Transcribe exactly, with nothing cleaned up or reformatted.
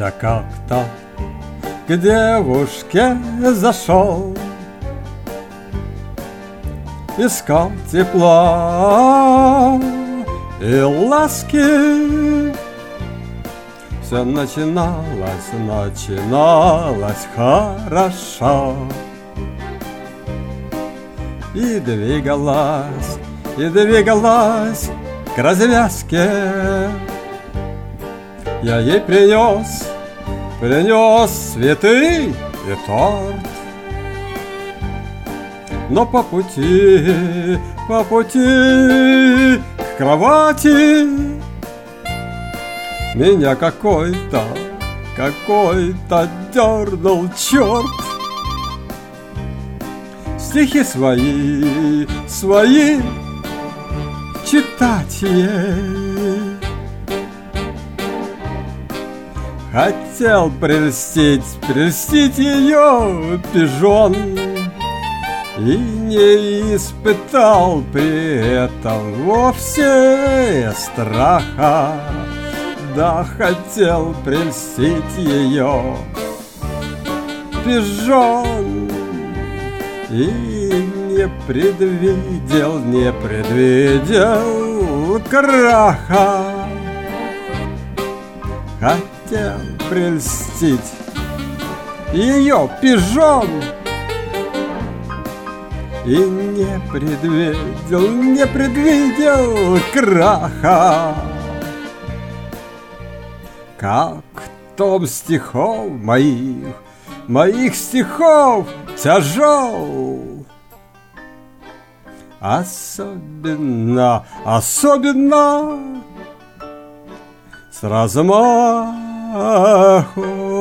Я как-то к девушке зашел, искал тепла и ласки. Все начиналось, начиналось хорошо. И двигалась, и двигалась к развязке. Я ей принес, принес цветы и торт. Но по пути, по пути к кровати меня какой-то, какой-то дернул черт. Стихи свои, свои читать ей. Хотел прельстить, прельстить ее пижон, и не испытал при этом вовсе страха. Да, хотел прельстить ее пижон, и не предвидел, не предвидел краха. Хотел прельстить ее пижон, и не предвидел, не предвидел краха. Как том стихов моих, моих стихов тяжел. Особенно, особенно с размаху